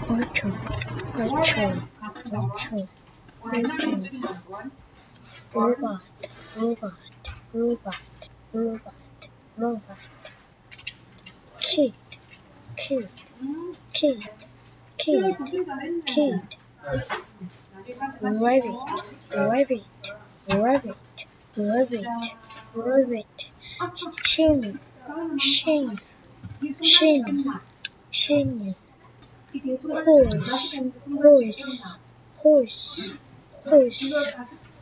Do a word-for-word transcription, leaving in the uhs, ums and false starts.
Orchard, orchard, orchard, orchard. Robot, robot, robot, robot, robot. Kid, kid, kid, kid, kid. Rabbit, rabbit, rabbit, rabbit, rabbit. Shin, shin, shin, shin. Horse, horse, horse, horse.